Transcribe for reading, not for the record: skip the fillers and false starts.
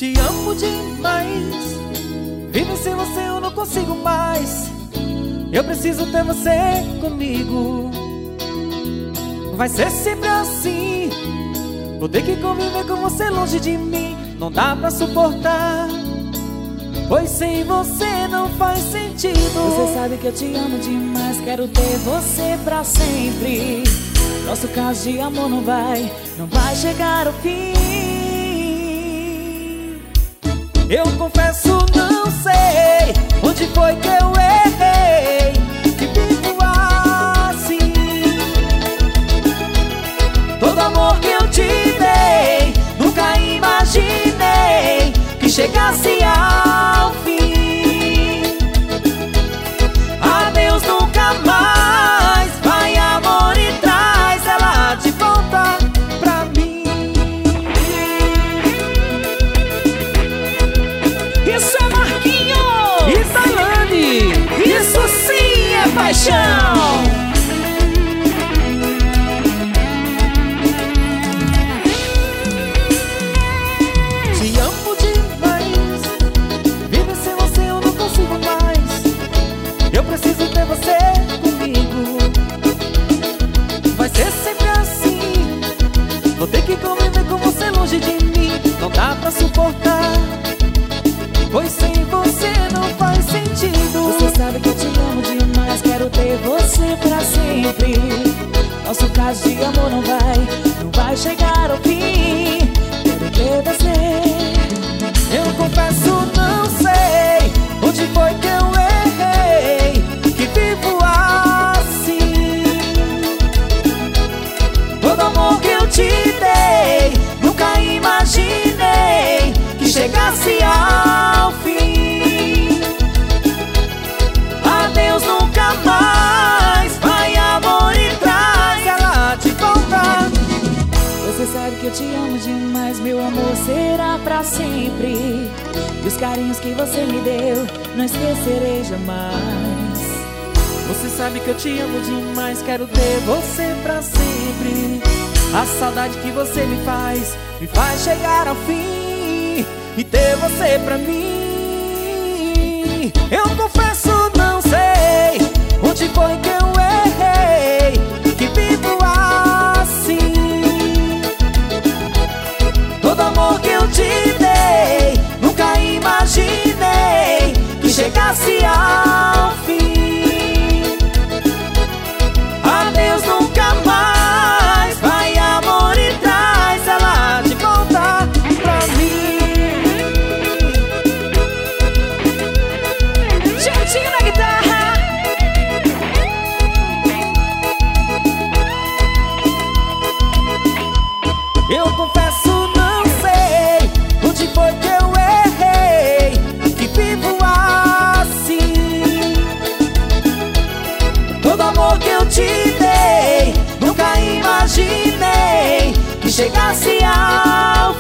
Te amo demais. Viver sem você eu não consigo mais. Eu preciso ter você comigo. Vai ser sempre assim. Vou ter que conviver com você longe de mim. Não dá pra suportar, pois sem você não faz sentido. Você sabe que eu te amo demais. Quero ter você pra sempre. Nosso caso de amor não vai chegar ao fim. Eu confesso, não sei onde foi que eu errei, que vivo assim. Todo amor que eu te dei, nunca imaginei que chegasse ao fim. Adeus, nunca mais. Vai, amor, e traz ela de volta pra mim. Isso é Marquinho E Tailane, isso sim é paixão. te amo demais. Viver sem você eu não consigo mais. Eu preciso ter você comigo. Vai ser sempre assim. Vou ter que conviver com você longe de mim. Não dá pra suportar, pois sem você não faz sentido. Você sabe que eu te amo demais. Quero ter você pra sempre. Nosso caso de amor não vai chegar ao fim. Quero ter você. Eu confesso, não sei onde foi que eu errei, que vivo assim. Todo amor que eu te dei, nunca imaginei que chegasse ao fim. Adeus, nunca mais. Vai, amor, e traz ela de volta. Você sabe que eu te amo demais. Meu amor será pra sempre. E os carinhos que você me deu, não esquecerei jamais. Você sabe que eu te amo demais. Quero ter você pra sempre. A saudade que você me faz chegar ao fim. E ter você pra mim. Eu confesso, não sei onde foi que eu errei, que vivo assim. Todo amor que eu te dei, nunca imaginei que chegasse ao fim. Adeus, nunca mais. Vai, amor, e traz ela de volta pra mim. Jeitinho na guitarra. Eu confesso, não sei onde foi que eu errei, que vivo assim. Todo amor que eu te dei, nunca imaginei que chegasse ao